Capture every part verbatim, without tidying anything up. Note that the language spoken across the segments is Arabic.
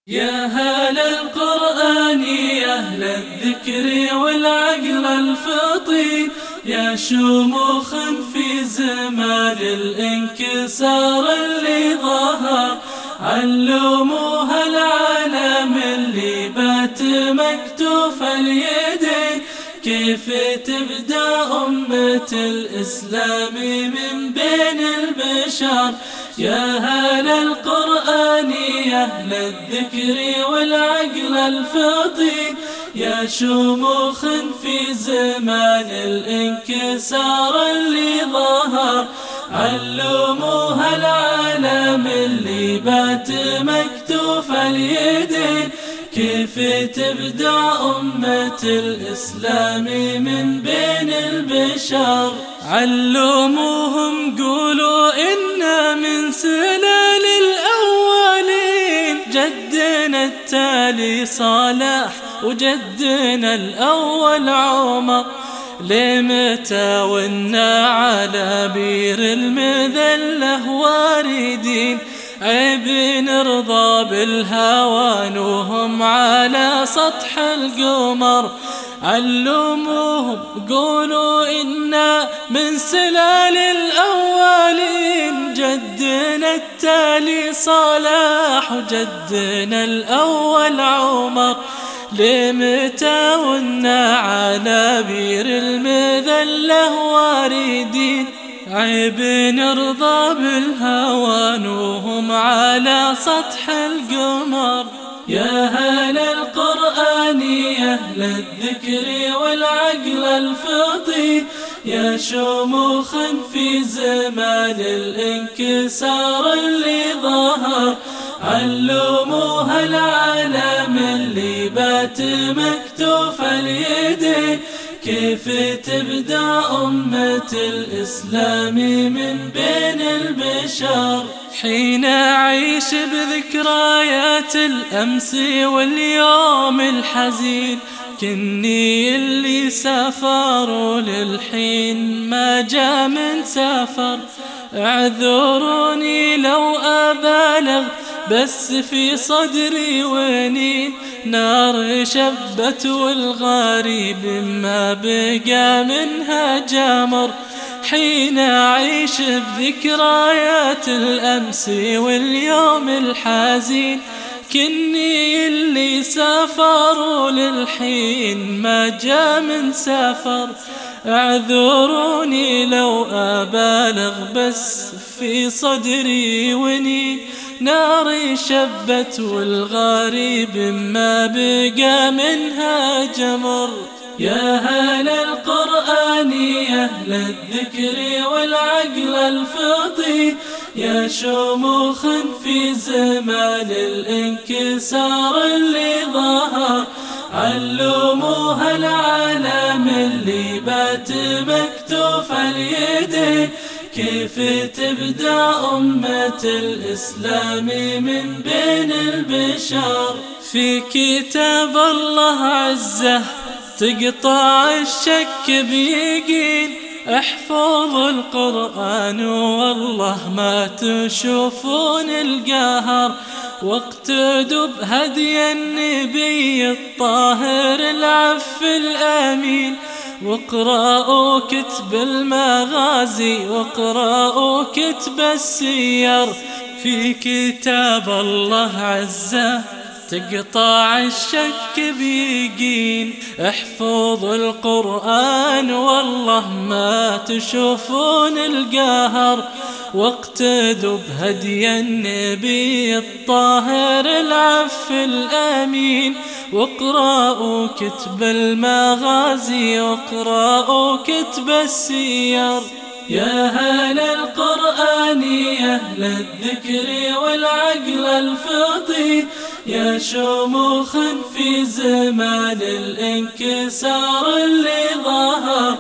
يا أهل القرآن يا أهل الذكر والعقل الفطين، يا شموخا في زمان الانكسار اللي ظهر، علموها العالم اللي بات مكتوف اليدين، كيف تبدأ أمة الإسلام من بين البشر. يا أهل القرآن يا أهل الذكر والعقل الفطين، يا شموخا في زمان الانكسار اللي ظهر، علموها العالم اللي بات مكتوف اليدين، كيف تبدع أمة الإسلام من بين البشر. علموهم قولوا إنا من سلال الأولين، جدنا التالي صالح وجدنا الأول عمر، لمتى ونا على بير المذلة واردين، عيب نرضى بالهوان وهم على سطح القمر. علموهم قولوا إنا من سلال الأولين، جدنا التالي صلاح وجدنا الأول عمر، لمتى ونا على بير المذلة واردين، عيب نرضى بالهوان وهم على سطح القمر. يا أهل القرآن يا أهل الذكر والعقل الفطين، يا شموخا في زمان الانكسار اللي ظهر، علموها العالم اللي بات مكتوف اليدين، كيف تبدع أمة الإسلام من بين البشر. حين أعيش بذكريات الأمس واليوم الحزين، كني اللي سافروا للحين ما جاء من سفر، اعذروني لو أبالغ بس في صدري ونين، نار شبت والغريب ما بقى منها جمر. حين أعيش بذكريات الأمس واليوم الحزين، كني اللي سافروا للحين ما جاء من سفر، اعذروني لو أبالغ بس في صدري ونين، ناري شبت والغريب ما بقى منها جمر. يا أهل القرآن يا أهل الذكر والعقل الفطين، يا شموخا في زمان الانكسار اللي ظهر، علموها العالم اللي بات مكتوف اليدين، كيف تبدع أمة الإسلام من بين البشر. في كتاب الله عزه تقطع الشك بيقين، احفظوا القرآن والله ما تشوفون القهر، واقتدوا بهدي النبي الطاهر العف الأمين، واقرأوا كتب المغازي واقرأوا كتب السير. في كتاب الله عزه تقطع الشك بيقين، احفظوا القرآن والله ما تشوفون القهر، واقتدوا بهدي النبي الطاهر العف الأمين، واقرأوا كتب المغازي واقرأوا كتب السير. يا أهل القرآن يا أهل الذكر والعقل الفطين، يا شموخا في زمان الانكسار اللي ظهر،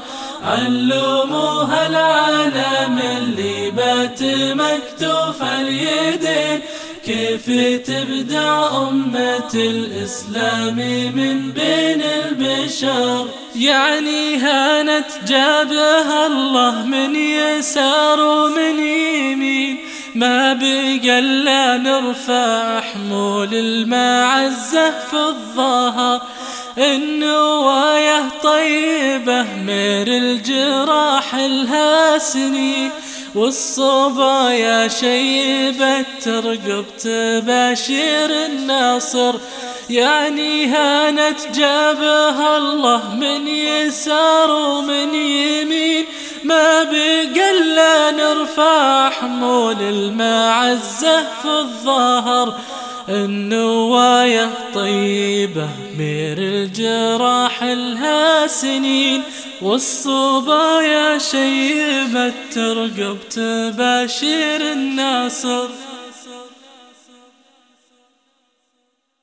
علموها العالم اللي بات مكتوف اليدين، كيف تبدع أمة الإسلام من بين البشر. يعني هانت جابها الله من يسار ومن يمين، ما بقى إلا نرفع حمول المعزة في الظهر. النوايا طيبة مير الجراح لها سنين، والصبايا شيبة ترقب تباشير الناصر. يعني هانت جابها الله من يسار ومن يمين، ما بقى إلا نرفع حمول المعزة في الظهر. النوايا طيبة مير الجراح لها سنين، والصبايا شيبة ترقب تباشير الناصر.